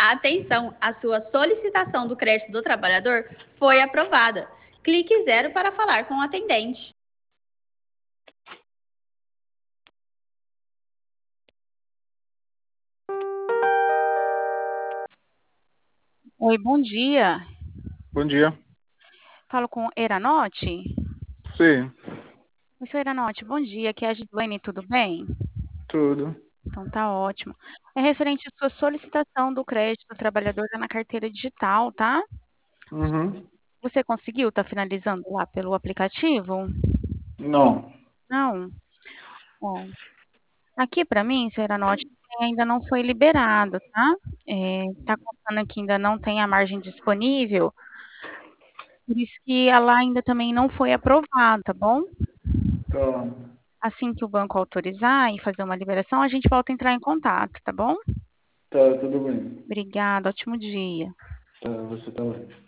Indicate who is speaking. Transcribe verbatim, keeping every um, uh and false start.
Speaker 1: Atenção, a sua solicitação do crédito do trabalhador foi aprovada. Clique zero para falar com o atendente.
Speaker 2: Oi, bom dia.
Speaker 3: Bom dia.
Speaker 2: Falo com Eranotti?
Speaker 3: Sim,
Speaker 2: Oi, senhor Eranotti, bom dia. Aqui é a Gislaine, tudo bem?
Speaker 3: tudo.
Speaker 2: Então tá ótimo. É referente à sua solicitação do crédito do trabalhador na carteira digital, tá?
Speaker 3: Uhum.
Speaker 2: Você conseguiu? Tá finalizando lá pelo aplicativo?
Speaker 3: Não.
Speaker 2: Não? Ó, aqui para mim, senhor Eranotti, ainda não foi liberado, tá? É, tá contando que ainda não tem a margem disponível, por isso que ela ainda também não foi aprovada, tá bom?
Speaker 3: Tá,
Speaker 2: Assim que o banco autorizar e fazer uma liberação, a gente volta a entrar em contato, tá bom?
Speaker 3: tá, tudo bem.
Speaker 2: Obrigada, ótimo dia.
Speaker 3: Tá, você tá bem.